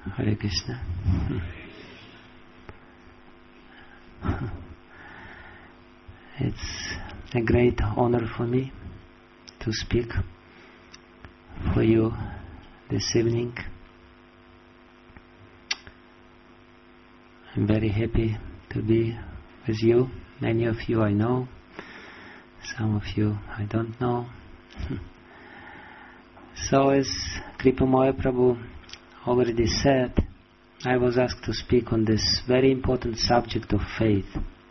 Hare Krishna. It's a great honor for me to speak for you this evening. I'm very happy to be with you. Many of you I know, some of you I don't know. So as Kripamoya Prabhu already said, I was asked to speak on this very important subject of faith.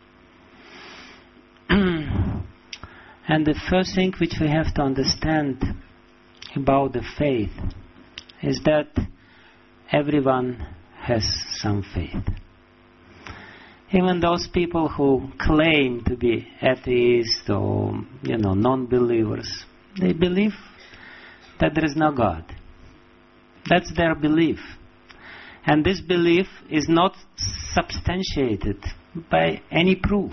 And the first thing which we have to understand about the faith is that everyone has some faith. Even those people who claim to be atheists or, non-believers, they believe that there is no God. That's their belief. And this belief is not substantiated by any proof.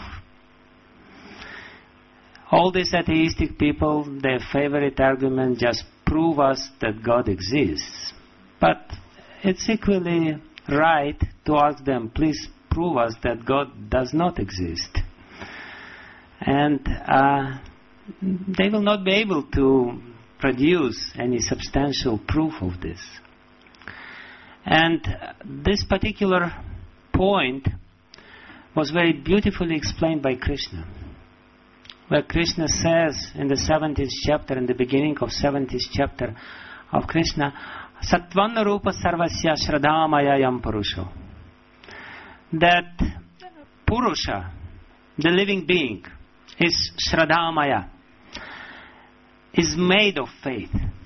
All these atheistic people, their favorite argument, just prove us that God exists. But it's equally right to ask them, please prove us that God does not exist. And they will not be able to produce any substantial proof of this. And this particular point was very beautifully explained by Krishna, where Krishna says in the 70th chapter, in the beginning of 70th chapter of Krishna, Sattvanna Rupa Sarvasya Shradhamayayam Purusho, that Purusha, the living being, is Shradhamaya, is made of faith.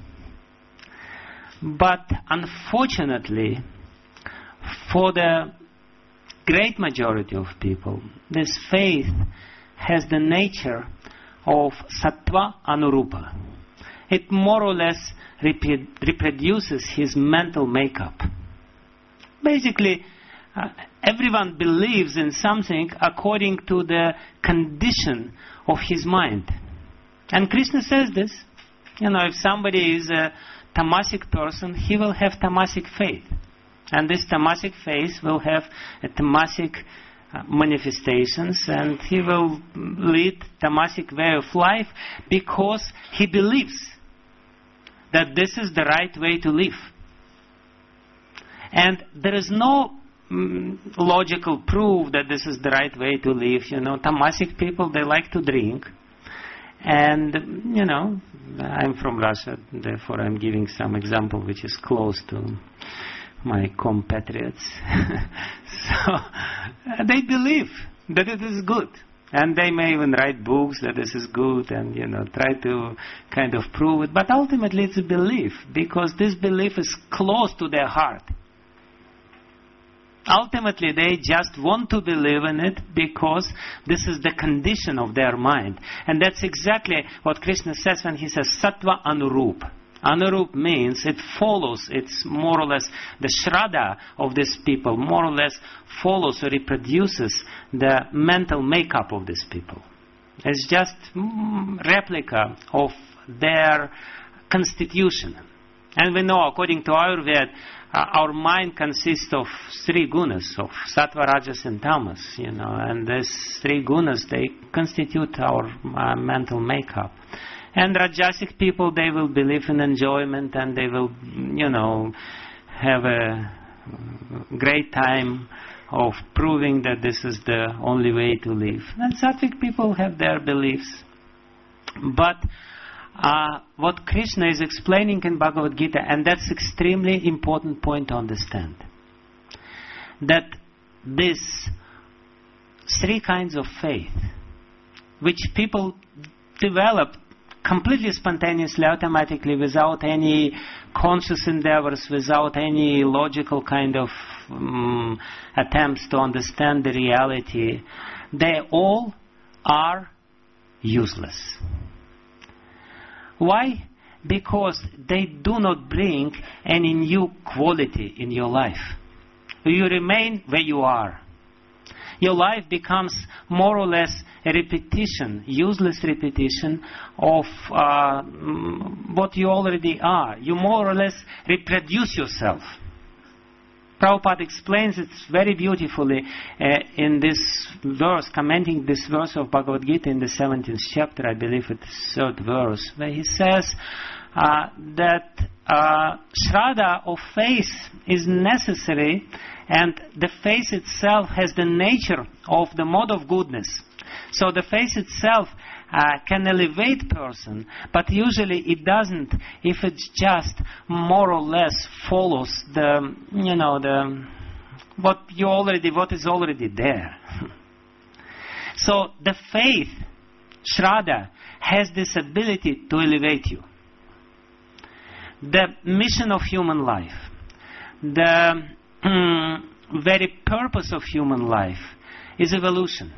But unfortunately, for the great majority of people, this faith has the nature of Sattva Anurupa. It more or less reproduces his mental makeup. Basically, everyone believes in something according to the condition of his mind. And Krishna says this. If somebody is a tamasic person, he will have tamasic faith. And this tamasic faith will have a tamasic manifestations, and he will lead tamasic way of life because he believes that this is the right way to live. And there is no logical proof that this is the right way to live. Tamasic people, they like to drink. And, I'm from Russia, therefore I'm giving some example which is close to my compatriots. So, they believe that it is good. And they may even write books that this is good and, try to kind of prove it. But ultimately it's a belief, because this belief is close to their heart. Ultimately, they just want to believe in it because this is the condition of their mind. And that's exactly what Krishna says when he says Sattva Anurup. Anurup means it follows, it's more or less the Shraddha of these people, more or less follows or reproduces the mental makeup of these people. It's just replica of their constitution. And we know, according to Ayurveda, our mind consists of three gunas, of sattva, rajas and tamas, and these three gunas, they constitute our mental makeup. And rajasic people, they will believe in enjoyment and they will, have a great time of proving that this is the only way to live. And sattvic people have their beliefs. But what Krishna is explaining in Bhagavad Gita, and that's extremely important point to understand, that these three kinds of faith, which people develop completely spontaneously, automatically, without any conscious endeavors, without any logical kind of attempts to understand the reality, they all are useless. Why? Because they do not bring any new quality in your life. You remain where you are. Your life becomes more or less a repetition, useless repetition of what you already are. You more or less reproduce yourself. Prabhupada explains it very beautifully in this verse, commenting this verse of Bhagavad Gita in the 17th chapter, I believe it's 3rd verse, where he says that Shraddha of faith is necessary, and the faith itself has the nature of the mode of goodness. So the faith itself can elevate person, but usually it doesn't if it just more or less follows what is already there. So the faith, Shraddha, has this ability to elevate you. The mission of human life, the very purpose of human life is evolution.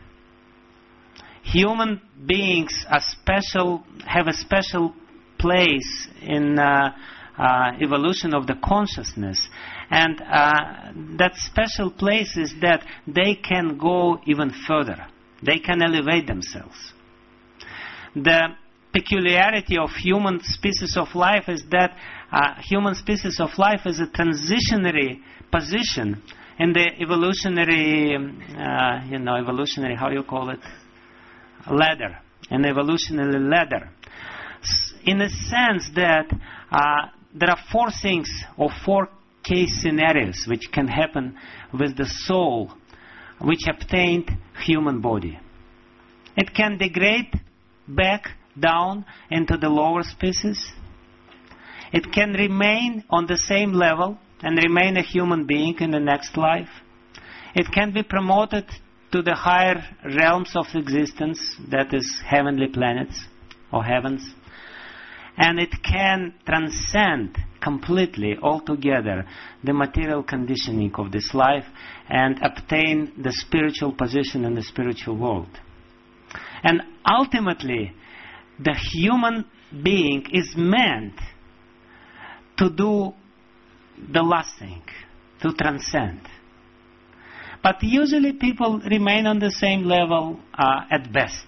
Human beings are special, have a special place in evolution of the consciousness, and that special place is that they can go even further. They can elevate themselves. The peculiarity of human species of life is that human species of life is a transitionary position in the evolutionary, how you call it? Ladder, an evolutionary ladder, in a sense that there are 4 things or 4 case scenarios which can happen with the soul which obtained human body. It can degrade back down into the lower species. It can remain on the same level and remain a human being in the next life. It can be promoted to the higher realms of existence, that is heavenly planets or heavens. And it can transcend completely, altogether, the material conditioning of this life and obtain the spiritual position in the spiritual world. And ultimately, the human being is meant to do the last thing, to transcend. But usually people remain on the same level at best.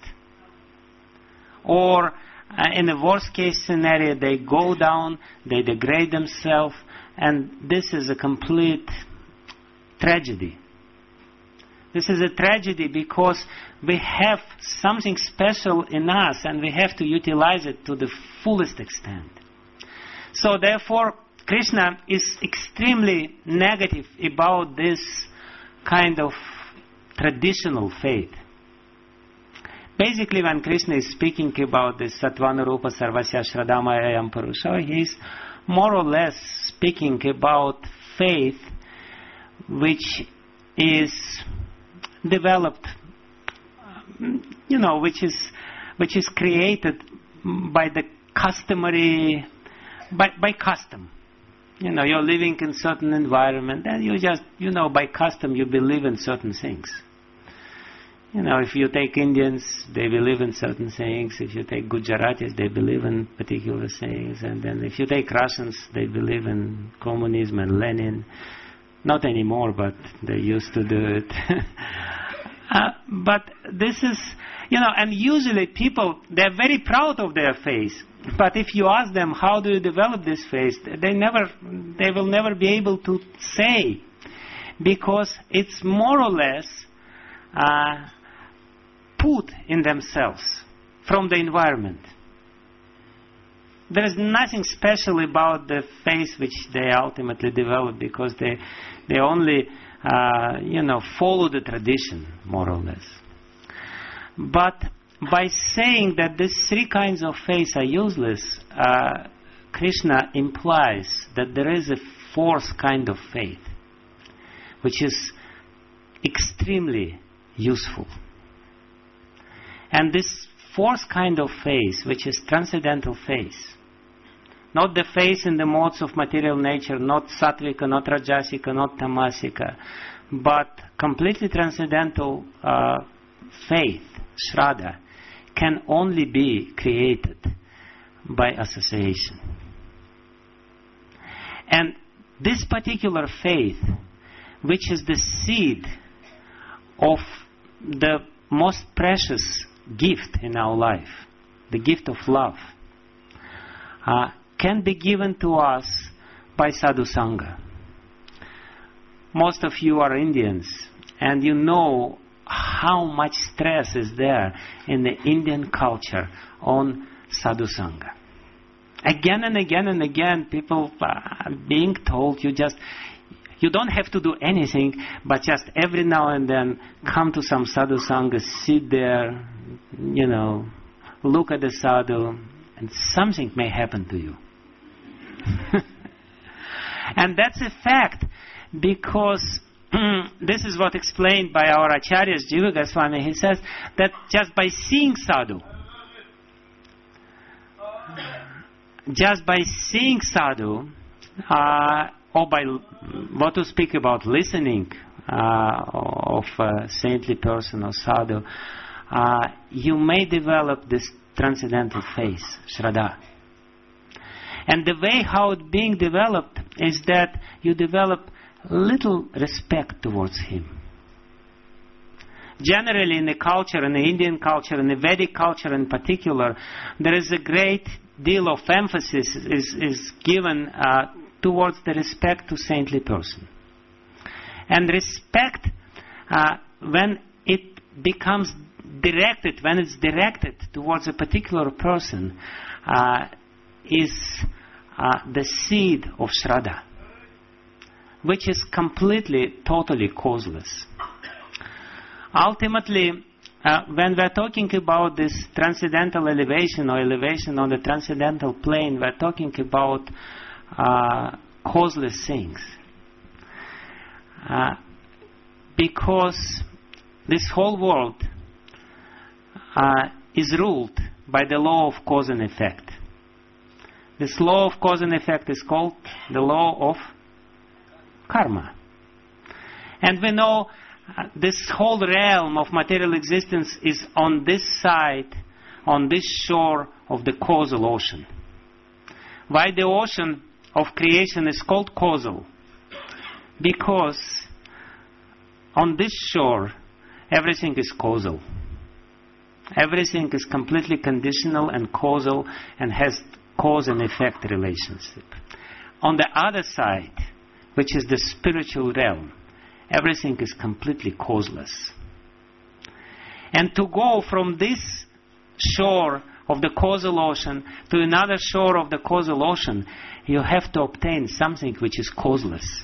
Or in a worst case scenario, they go down, they degrade themselves, and this is a complete tragedy. This is a tragedy because we have something special in us and we have to utilize it to the fullest extent. So therefore, Krishna is extremely negative about this kind of traditional faith. Basically, when Krishna is speaking about this Sattvanurupa Sarvasya Shraddhamayam Purusha, he is more or less speaking about faith which is developed, which is created by the customary, by custom. You're living in certain environment, and you just, by custom, you believe in certain things. If you take Indians, they believe in certain things. If you take Gujaratis, they believe in particular things. And then if you take Russians, they believe in communism and Lenin. Not anymore, but they used to do it. But this is, and usually people, they're very proud of their faith. But if you ask them, how do you develop this faith, they will never be able to say, because it's more or less put in themselves from the environment. There is nothing special about the faith which they ultimately develop, because they only follow the tradition, more or less. But by saying that these 3 kinds of faith are useless, Krishna implies that there is a 4th kind of faith, which is extremely useful. And this 4th kind of faith, which is transcendental faith, not the faith in the modes of material nature, not sattvika, not rajasika, not tamasika, but completely transcendental faith, Shraddha, can only be created by association. And this particular faith, which is the seed of the most precious gift in our life, the gift of love, can be given to us by sadhu sangha. most of you are Indians, and you know how much stress is there in the Indian culture on sadhu sangha. Again and again and again, people are being told you don't have to do anything, but just every now and then come to some sadhu sangha, sit there, look at the sadhu, and something may happen to you. And that's a fact, because this is what explained by our Acharyas, Jiva Goswami. He says that just by seeing sadhu, or by what to speak about listening of a saintly person or sadhu, you may develop this transcendental faith, Shraddha. And the way how it's being developed is that you develop little respect towards him. Generally in the culture, in the Indian culture, in the Vedic culture in particular, there is a great deal of emphasis is given towards the respect to saintly person. And respect, when it becomes directed, when it's directed towards a particular person, is the seed of Shraddha, which is completely, totally causeless. Ultimately, when we're talking about this transcendental elevation or elevation on the transcendental plane, we're talking about causeless things. Because this whole world is ruled by the law of cause and effect. This law of cause and effect is called the law of karma. And we know this whole realm of material existence is on this side, on this shore of the causal ocean. Why the ocean of creation is called causal? Because on this shore, everything is causal. Everything is completely conditional and causal and has cause and effect relationship. On the other side, which is the spiritual realm, everything is completely causeless. And to go from this shore of the causal ocean to another shore of the causal ocean, you have to obtain something which is causeless.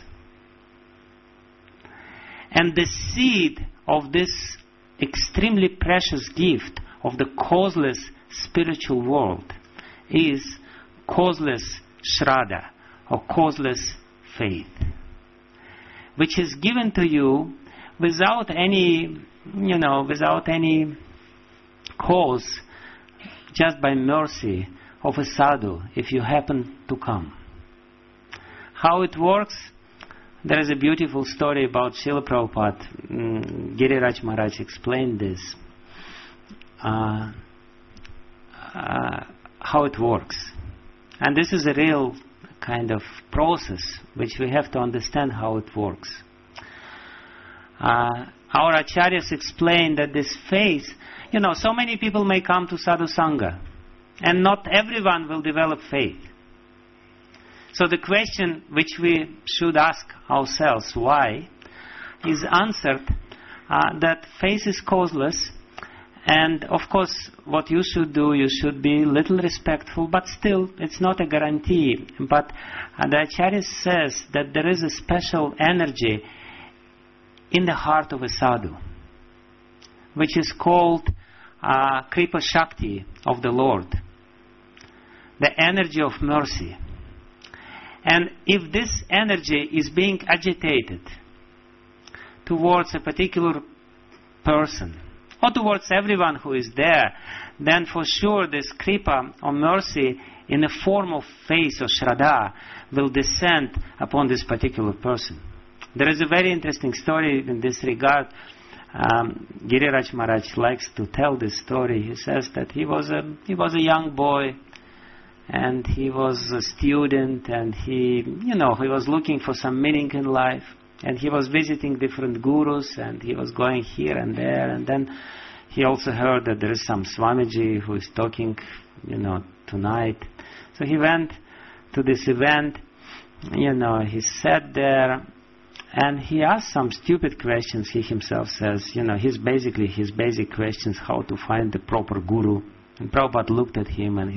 And the seed of this extremely precious gift of the causeless spiritual world is causeless Shraddha, or causeless faith, which is given to you without any cause, just by mercy of a sadhu, if you happen to come. How it works? There is a beautiful story about Srila Prabhupada. Giriraj Maharaj explained this. How it works. And this is a real kind of process which we have to understand how it works. Our Acharyas explained that this faith, so many people may come to Sadhu Sangha, and not everyone will develop faith. So the question which we should ask ourselves, why, is answered that faith is causeless. And of course, what you should do, you should be a little respectful, but still, it's not a guarantee. But the Acharya says that there is a special energy in the heart of a sadhu, which is called Kripa Shakti of the Lord, the energy of mercy. And if this energy is being agitated towards a particular person, or towards everyone who is there, then for sure this kripa or mercy in the form of faith or shraddha will descend upon this particular person. There is a very interesting story in this regard. Giriraj Maharaj likes to tell this story. He says that he was a young boy, and he was a student, and he was looking for some meaning in life. And he was visiting different gurus, and he was going here and there. And then he also heard that there is some Swamiji who is talking, tonight. So he went to this event. He sat there, And he asked some stupid questions. He himself says, his basic questions, how to find the proper guru. And Prabhupada looked at him and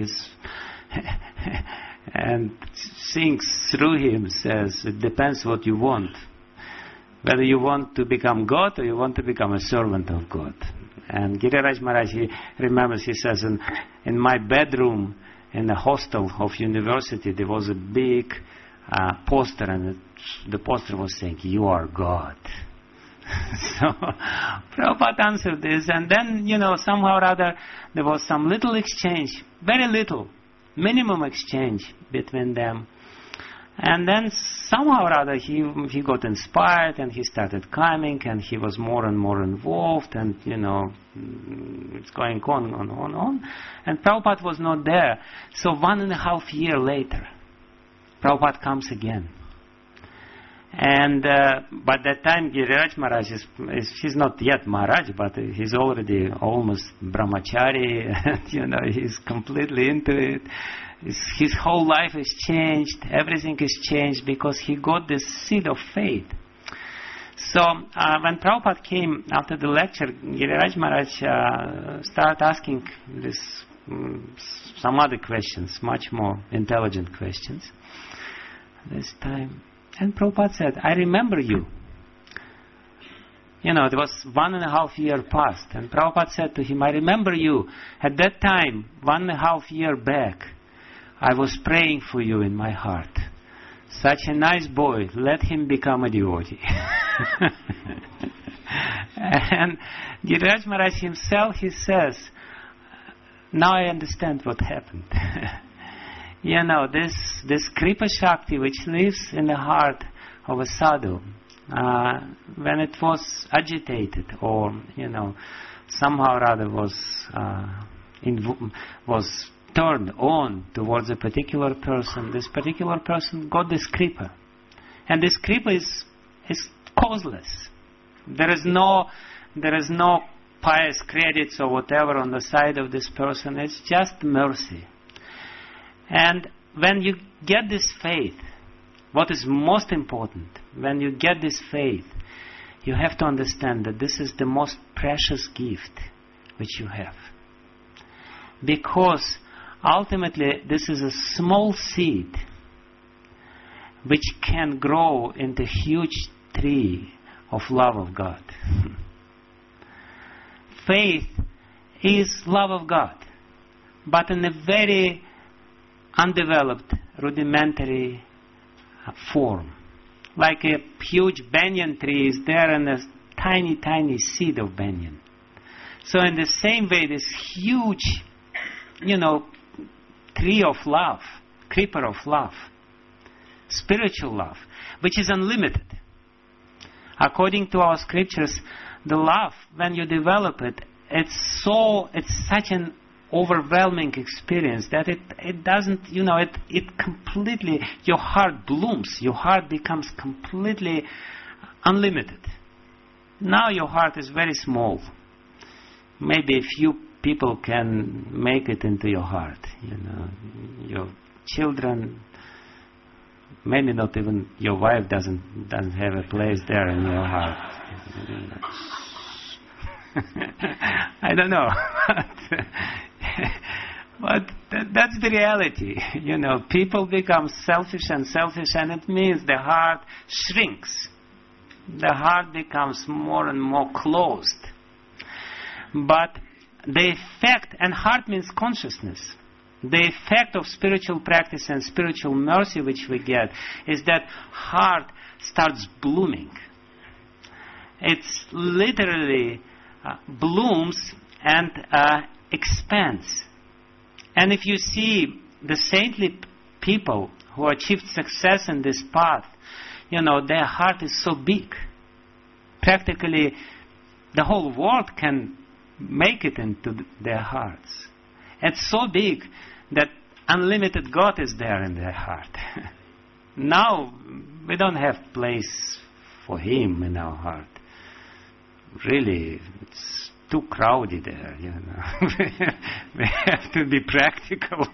and seeing through him says, it depends what you want. Whether you want to become God or you want to become a servant of God. And Giriraj Maharaj, he remembers, he says, in my bedroom in the hostel of university, there was a big poster, and the poster was saying, "You are God." So Prabhupada answered this, and then, somehow or other, there was some little exchange, very little, minimum exchange between them. And then somehow or other he got inspired and he started climbing and he was more and more involved and, it's going on. And Prabhupada was not there. So 1.5 years later, Prabhupada comes again. And by that time, Giriraj Maharaj he's not yet Maharaj, but he's already almost brahmachari, and, he's completely into it. His whole life is changed, everything is changed because he got this seed of faith. So when Prabhupada came after the lecture, Giriraj Maharaj started asking some other questions, much more intelligent questions this time. And Prabhupada said, "I remember you." It was 1.5 years past. And Prabhupada said to him, "I remember you. At that time, 1.5 years back, I was praying for you in my heart. Such a nice boy, let him become a devotee." And Giriraj Maharaj himself, he says, "Now I understand what happened." This Kripa Shakti which lives in the heart of a sadhu, when it was agitated or, somehow or other was turned on towards a particular person, this particular person got this Kripa. And this Kripa is causeless. There is no pious credits or whatever on the side of this person. It's just mercy. And when you get this faith, what is most important, when you get this faith, you have to understand that this is the most precious gift which you have. Because ultimately this is a small seed which can grow into a huge tree of love of God. Faith is love of God, but in a very undeveloped, rudimentary form. Like a huge banyan tree is there and a tiny, tiny seed of banyan. So in the same way, this huge, tree of love, creeper of love, spiritual love, which is unlimited. According to our scriptures, the love, when you develop it, it's such an overwhelming experience that it doesn't, it completely, your heart blooms, your heart becomes completely unlimited. Now your heart is very small. Maybe a few people can make it into your heart, your children, maybe not even your wife doesn't have a place there in your heart. I don't know. But that's the reality. People become selfish, and it means the heart shrinks. The heart becomes more and more closed. But the effect, and heart means consciousness, the effect of spiritual practice and spiritual mercy which we get is that heart starts blooming. It's literally blooms and expands. And if you see the saintly people who achieved success in this path, their heart is so big. Practically the whole world can make it into their hearts. It's so big that unlimited God is there in their heart. Now we don't have place for Him in our heart. Really, it's too crowded there, We have to be practical.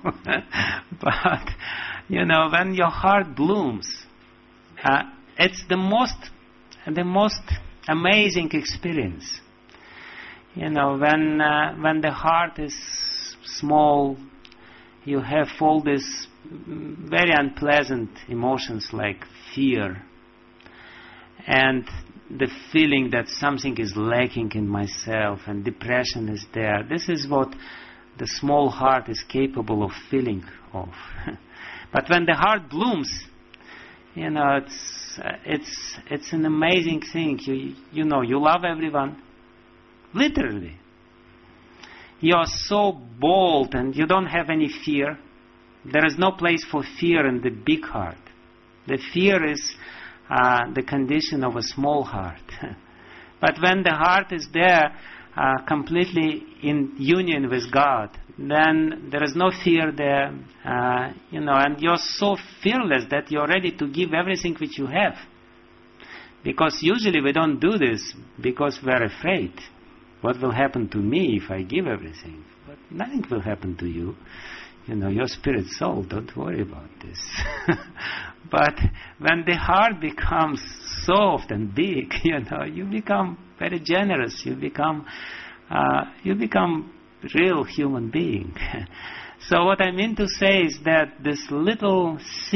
But, when your heart blooms, it's the most the most amazing experience. When the heart is small, you have all these very unpleasant emotions like fear and the feeling that something is lacking in myself, and depression is there. This is what the small heart is capable of feeling of. But when the heart blooms, it's an amazing thing. You love everyone, literally. You are so bold and you don't have any fear. There is no place for fear in the big heart. The fear is the condition of a small heart. But when the heart is there, completely in union with God, then there is no fear there, and you're so fearless that you're ready to give everything which you have. Because usually we don't do this because we're afraid. What will happen to me if I give everything? But nothing will happen to you. Your spirit soul, don't worry about this. But when the heart becomes soft and big, you become very generous. You become real human being. So what I mean to say is that this little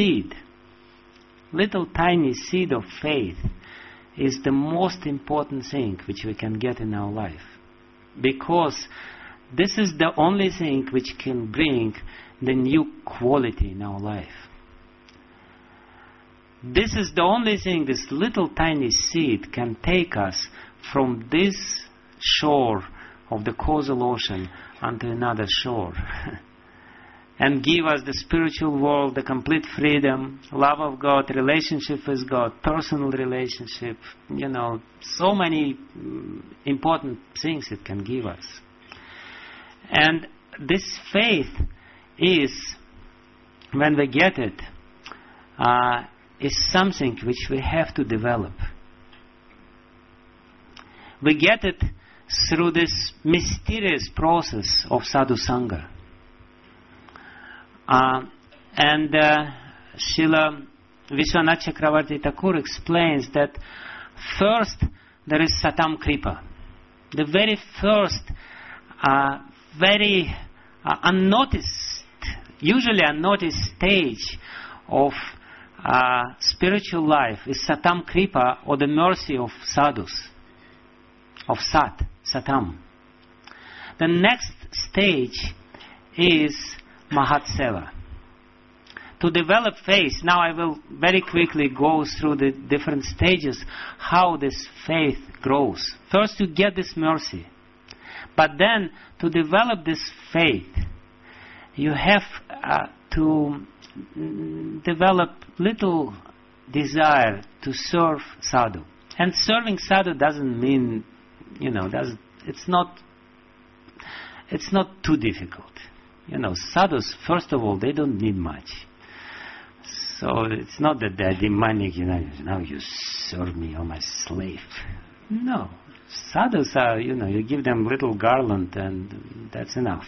tiny seed of faith is the most important thing which we can get in our life. Because this is the only thing which can bring the new quality in our life. This is the only thing, this little tiny seed can take us from this shore of the causal ocean onto another shore and give us the spiritual world, the complete freedom, love of God, relationship with God, personal relationship, so many important things it can give us. And this faith is, when we get it, is something which we have to develop. We get it through this mysterious process of sadhu sangha. And Srila Vishwanath Chakravarti Thakur explains that first there is Satam Kripa. The very first, very usually unnoticed stage of spiritual life is Satam Kripa, or the mercy of sadhus, of Satam. The next stage is Mahat Seva. To develop faith, now I will very quickly go through the different stages, how this faith grows. First you get this mercy. But then to develop this faith, you have to develop little desire to serve sadhu. And serving sadhu doesn't mean, it's not too difficult. Sadhus, first of all, they don't need much. So it's not that they're demanding, now you serve me, you're my slave. No. Sadhus are, you give them little garland and that's enough.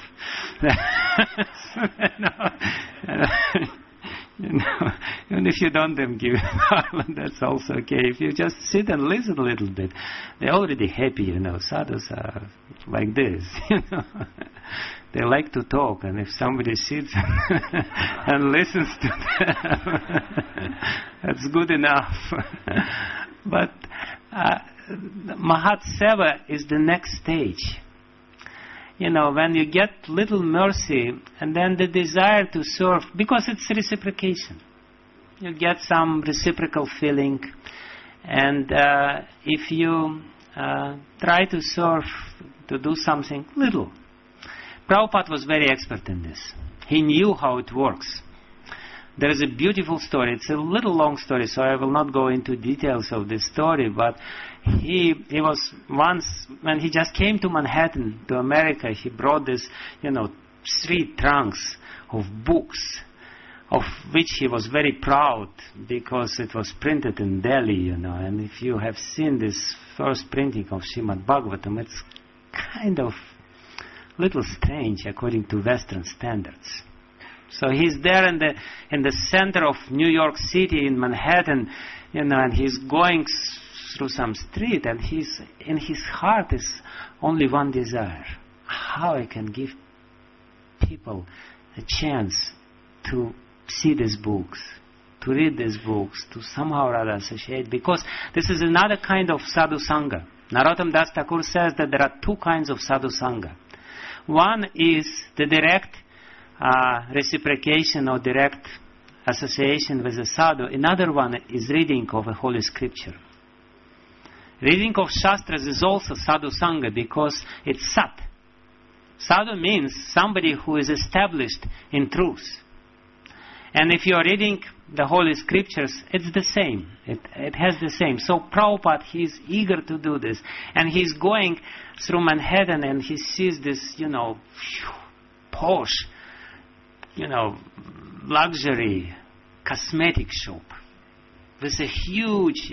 Even if you don't give garland, that's also okay. If you just sit and listen a little bit, they're already happy, Sadhus are like this, They like to talk, and if somebody sits and listens to them, that's good enough. But Mahat Seva is the next stage. When you get little mercy, and then the desire to serve, because it's reciprocation. You get some reciprocal feeling, and if you try to serve, to do something little. Prabhupada was very expert in this. He knew how it works. There is a beautiful story. It's a little long story, so I will not go into details of this story, but he was once, when he just came to Manhattan, to America, he brought this, 3 trunks of books, of which he was very proud because it was printed in Delhi, and if you have seen this first printing of Srimad Bhagavatam, it's kind of little strange according to Western standards. So he's there in the center of New York City in Manhattan, and he's going through some street, and in his heart is only one desire: how I can give people a chance to see these books, to read these books, to somehow or other associate, because this is another kind of sadhu sangha. Narottam Das Thakur says that there are two kinds of sadhu sangha. One is the direct reciprocation or direct association with the sadhu. Another one is reading of a holy scripture. Reading of shastras is also sadhu sangha because it's sat. Sadhu means somebody who is established in truth. And if you are reading the holy scriptures, it's the same. It has the same. So Prabhupada, he's eager to do this. And he's going through Manhattan and he sees this, posh, luxury cosmetic shop with a huge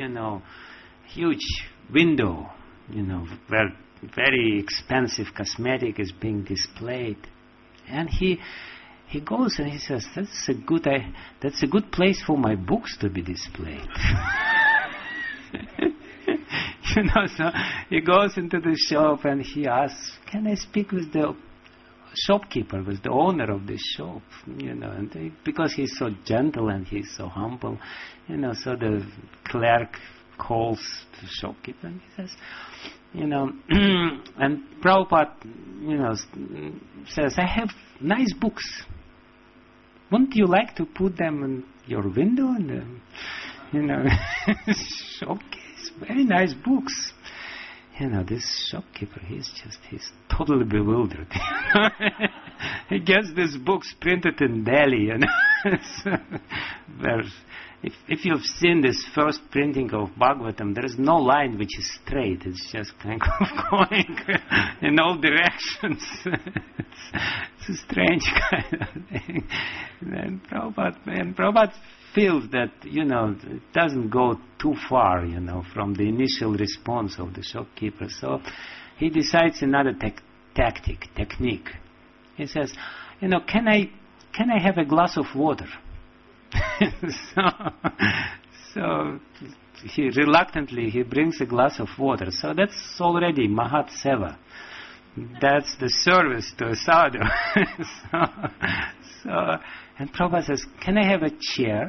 window, where very expensive cosmetic is being displayed. And he goes and he says, that's a good place for my books to be displayed. So he goes into the shop and he asks, can I speak with the shopkeeper, with the owner of the shop? And because he's so gentle and he's so humble, so the clerk calls the shopkeeper and he says, and Prabhupada, says, I have nice books. Wouldn't you like to put them in your window in the, showcase? Very nice books. This shopkeeper, he's totally bewildered. He gets these books printed in Delhi, So, if you've seen this first printing of Bhagavatam, there is no line which is straight. It's just kind of going in all directions. It's a strange kind of thing. And Prabhupada feels that, it doesn't go too far, from the initial response of the shopkeeper. So he decides another technique. He says, can I have a glass of water? so he reluctantly brings a glass of water. So that's already Mahat Seva. That's the service to a sadhu. And Prabhupada says, can I have a chair?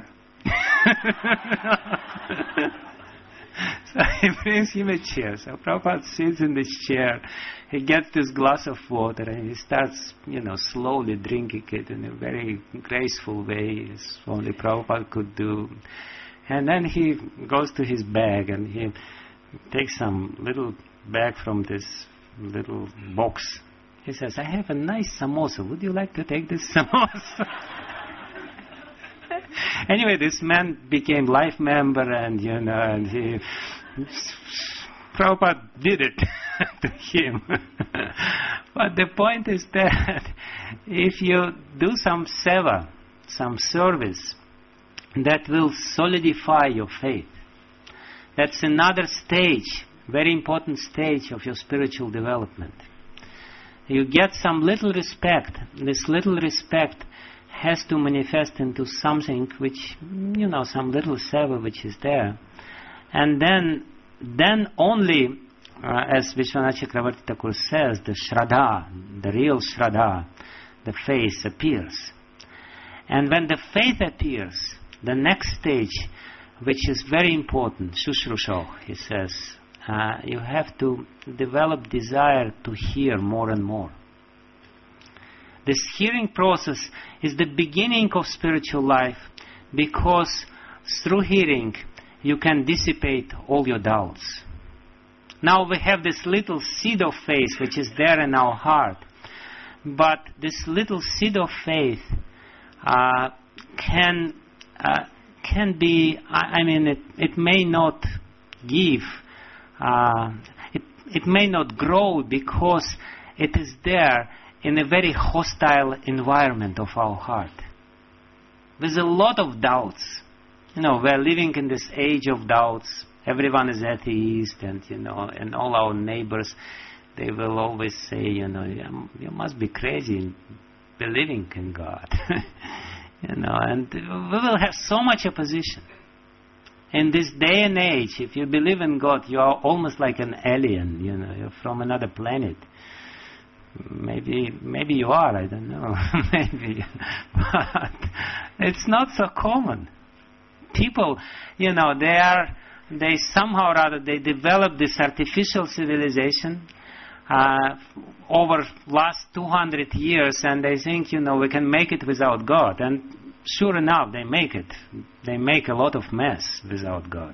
So he brings him a chair. So Prabhupada sits in this chair. He gets this glass of water and he starts, slowly drinking it in a very graceful way, as only Prabhupada could do. And then he goes to his bag and he takes some little bag from this little box. He says, I have a nice samosa. Would you like to take this samosa? Anyway, this man became life member and, and Prabhupada did it to him. But the point is that if you do some seva, some service, that will solidify your faith. That's another stage, very important stage of your spiritual development. You get some little respect. This little respect has to manifest into something which, some little seva which is there. And then only, as Vishwanath Chakravarti Thakur says, the Shraddha, the real Shraddha, the faith appears. And when the faith appears, the next stage, which is very important, Shushrushoh, he says, you have to develop desire to hear more and more. This hearing process is the beginning of spiritual life because through hearing you can dissipate all your doubts. Now we have this little seed of faith which is there in our heart, but this little seed of faith can be, it may not give, it may not grow because it is there in a very hostile environment of our heart. There's a lot of doubts. We're living in this age of doubts. Everyone is atheist, and and all our neighbors, they will always say, you must be crazy believing in God. And we will have so much opposition. In this day and age, if you believe in God, you are almost like an alien, you're from another planet. Maybe you are, I don't know. Maybe. But it's not so common. People, they somehow or other, they develop this artificial civilization over last 200 years, and they think, we can make it without God. And sure enough, they make it. They make a lot of mess without God.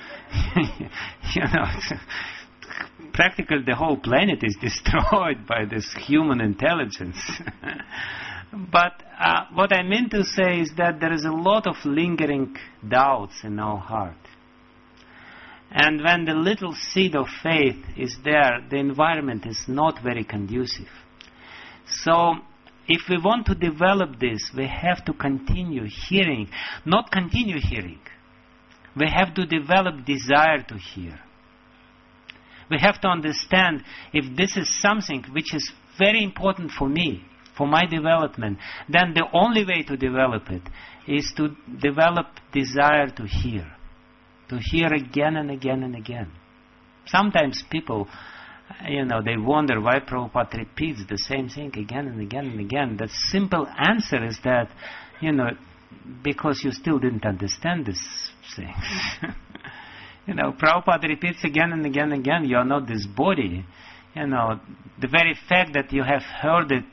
Practically the whole planet is destroyed by this human intelligence. But what I mean to say is that there is a lot of lingering doubts in our heart. And when the little seed of faith is there, the environment is not very conducive. So, if we want to develop this, we have to continue hearing. Not continue hearing. We have to develop desire to hear. We have to understand if this is something which is very important for me, for my development, then the only way to develop it is to develop desire to hear. To hear again and again and again. Sometimes people, they wonder why Prabhupada repeats the same thing again and again and again. The simple answer is that, because you still didn't understand this thing. Prabhupada repeats again and again and again, you are not this body. The very fact that you have heard it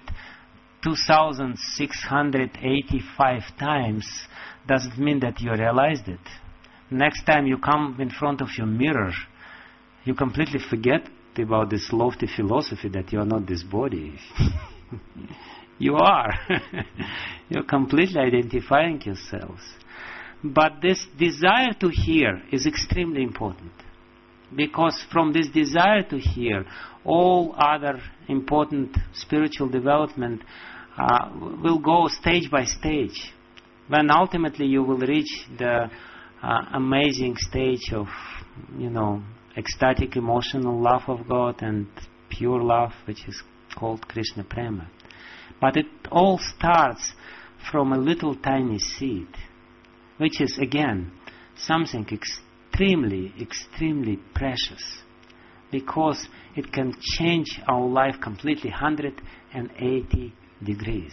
2,685 times doesn't mean that you realized it. Next time you come in front of your mirror, you completely forget about this lofty philosophy that you are not this body. You are. You're completely identifying yourselves. But this desire to hear is extremely important. Because from this desire to hear, all other important spiritual development will go stage by stage. When ultimately you will reach the amazing stage of, ecstatic emotional love of God and pure love, which is called Krishna Prema. But it all starts from a little tiny seed, which is again something extremely, extremely precious, because it can change our life completely 180 degrees.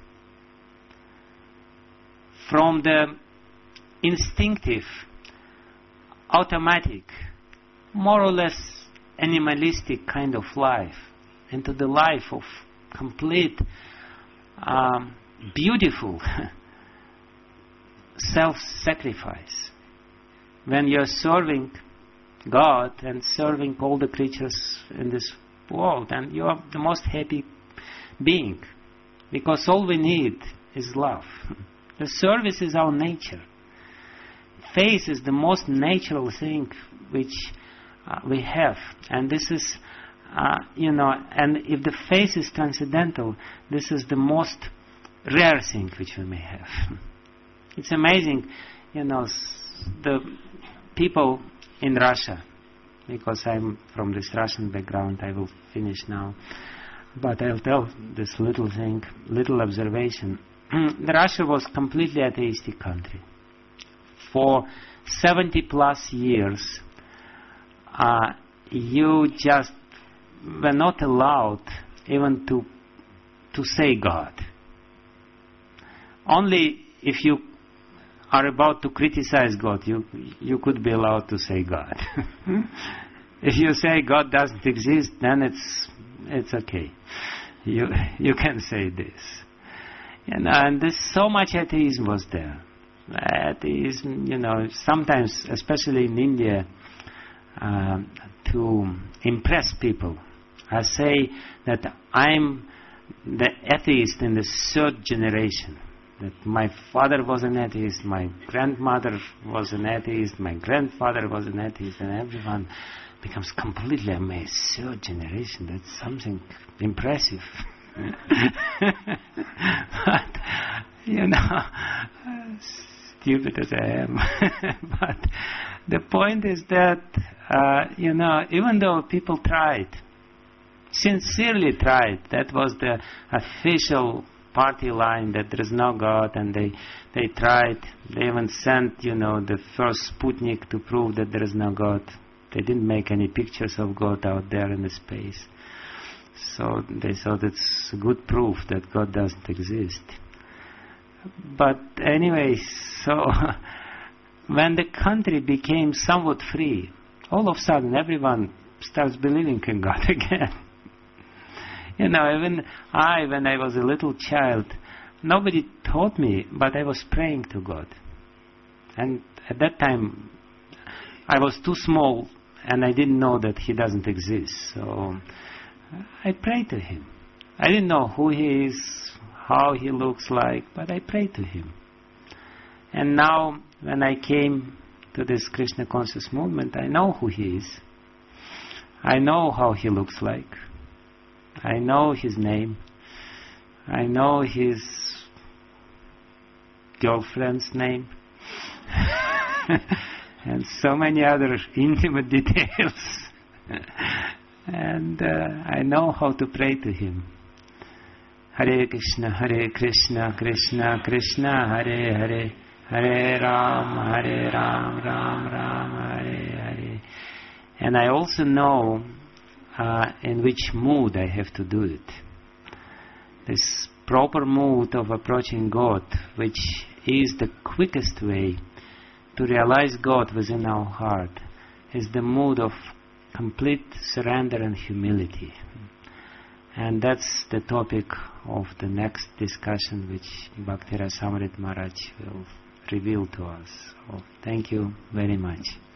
From the instinctive, automatic, more or less animalistic kind of life into the life of complete, beautiful self-sacrifice. When you're serving God and serving all the creatures in this world, and you're the most happy being, because all we need is love. The service is our nature. Faith is the most natural thing which we have, and this is, and if the faith is transcendental, this is the most rare thing which we may have. It's amazing, the people in Russia, because I'm from this Russian background, I will finish now, but I'll tell this little thing, little observation. Russia was completely atheistic country. For 70 plus years, you just were not allowed even to say God. Only if you are about to criticize God, you could be allowed to say God. If you say God doesn't exist, then it's okay. You can say this. And there's so much atheism was there. Atheism, sometimes, especially in India, to impress people, I say that I'm the atheist in the third generation. That my father was an atheist, my grandmother was an atheist, my grandfather was an atheist, and everyone becomes completely amazed. Third generation, that's something impressive. But, stupid as I am. But the point is that, even though people tried, sincerely tried, that was the official party line that there is no God, and they tried. They even sent, the first Sputnik to prove that there is no God. They didn't make any pictures of God out there in the space. So they thought it's good proof that God doesn't exist. But anyway, so when the country became somewhat free, all of a sudden everyone starts believing in God again. Even when I was a little child, nobody taught me, but I was praying to God. And at that time, I was too small and I didn't know that He doesn't exist. So I prayed to Him. I didn't know who He is, how He looks like, but I prayed to Him. And now, when I came to this Krishna conscious movement, I know who He is. I know how He looks like. I know His name. I know His girlfriend's name. And so many other intimate details. And I know how to pray to Him. Hare Krishna, Krishna Krishna, Hare Hare, Hare Ram, Ram Ram, Hare Hare. And I also know in which mood I have to do it. This proper mood of approaching God, which is the quickest way to realize God within our heart, is the mood of complete surrender and humility. And that's the topic of the next discussion which Bhakti Rasamrit Maharaj will reveal to us. So thank you very much.